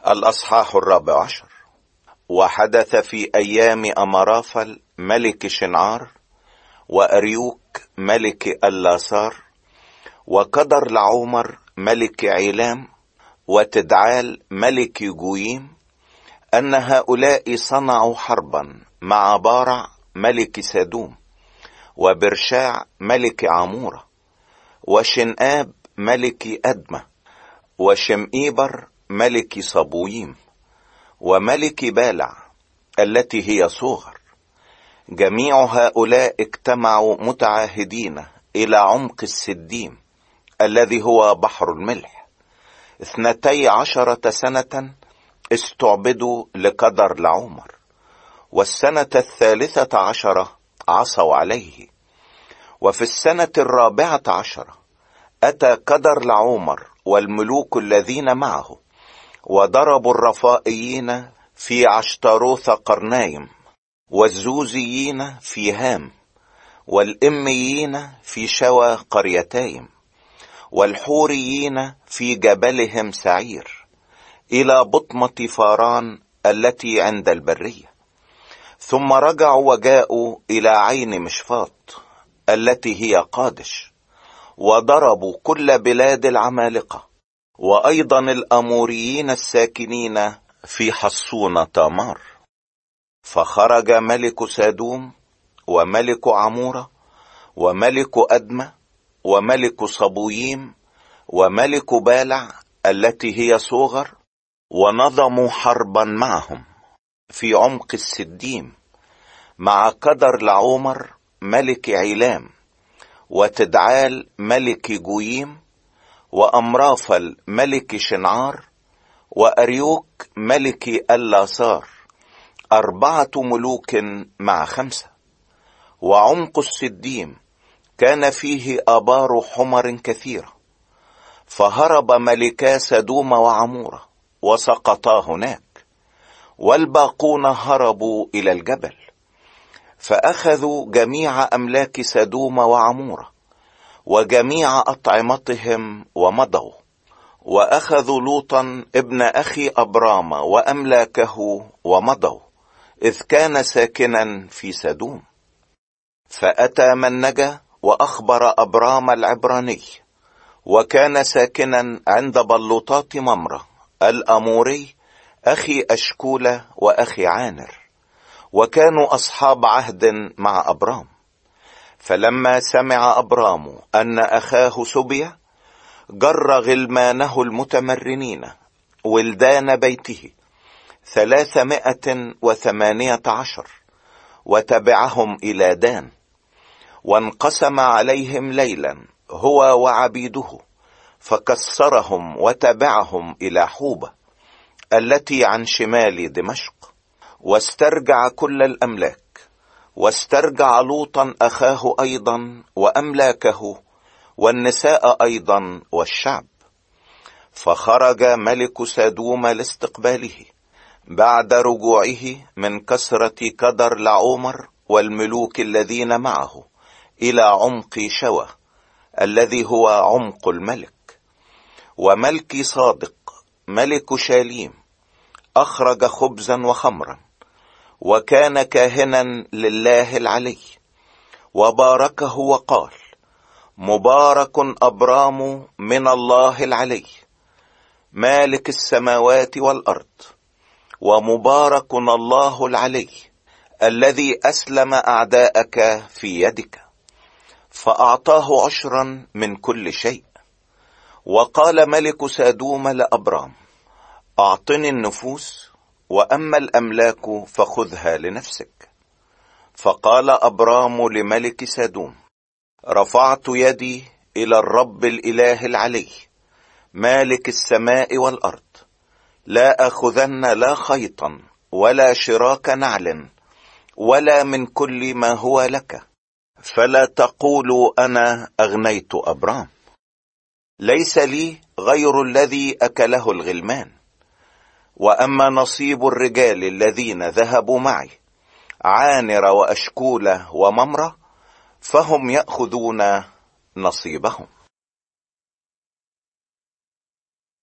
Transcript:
الأصحاح 14. وحدث في أيام أمرافل ملك شنعار، وأريوك ملك اللاثار، وقدر لعومر ملك عيلام، وتدعال ملك جويم، أن هؤلاء صنعوا حربا مع بارع ملك سدوم، وبرشاع ملك عمورة، وشنآب ملك أدمة، وشمئيبر ملك صبويم، وملك بالع التي هي صغر. جميع هؤلاء اجتمعوا متعاهدين إلى عمق السديم الذي هو بحر الملح. 12 سنة استعبدوا لقدر لعومر، والسنة 13 عصوا عليه. وفي السنة 14 أتى قدر لعومر والملوك الذين معه، وضربوا الرفائيين في عشتروث قرنايم، والزوزيين في هام، والإميين في شوى قريتايم، والحوريين في جبلهم سعير، إلى بطمة فاران التي عند البرية. ثم رجعوا وجاءوا إلى عين مشفاط التي هي قادش، وضربوا كل بلاد العمالقة، وأيضا الأموريين الساكنين في حصون تامار. فخرج ملك سادوم، وملك عمورة، وملك أدمة، وملك صبويم، وملك بالع التي هي صغر، ونظموا حربا معهم في عمق السديم مع قدر لعومر ملك عيلام، وتدعال ملك جويم، وأمرافل ملك شنعار، وأريوك ملك اللاثار، 4 ملوك مع 5. وعمق السديم كان فيه آبار حمر كثيرة، فهرب ملكا سدوم وعمورة وسقطا هناك، والباقون هربوا إلى الجبل. فأخذوا جميع أملاك سدوم وعمورة وجميع أطعمتهم ومضوا، وأخذوا لوطا ابن أخي أبرام وأملاكه ومضوا، إذ كان ساكنا في سدوم. فأتى من نجا وأخبر أبرام العبراني، وكان ساكنا عند بلوطات ممرة الأموري أخي أشكولة وأخي عانر، وكانوا أصحاب عهد مع أبرام. فلما سمع أبرام أن أخاه سبي، جر غلمانه المتمرنين ولدان بيته 318، وتبعهم إلى دان، وانقسم عليهم ليلا هو وعبيده، فكسرهم وتبعهم إلى حوبة التي عن شمال دمشق، واسترجع كل الأملاك، واسترجع لوطا أخاه أيضا وأملاكه، والنساء أيضا والشعب. فخرج ملك سدوم لاستقباله بعد رجوعه من كسرة قدر لعومر والملوك الذين معه إلى عمق شوى الذي هو عمق الملك. وملك صادق ملك شاليم أخرج خبزا وخمرا، وكان كاهنا لله العلي، وباركه وقال: مبارك أبرام من الله العلي مالك السماوات والأرض، ومبارك الله العلي الذي أسلم أعداءك في يدك. فأعطاه 10 من كل شيء. وقال ملك سادوم لأبرام: أعطني النفوس، وأما الأملاك فخذها لنفسك. فقال أبرام لملك سادوم: رفعت يدي إلى الرب الإله العلي مالك السماء والأرض، لا أخذن لا خيطا ولا شراك نعل ولا من كل ما هو لك، فلا تقولوا أنا أغنيت أبرام. ليس لي غير الذي أكله الغلمان، وأما نصيب الرجال الذين ذهبوا معي عانر وأشكولة وممرة، فهم يأخذون نصيبهم.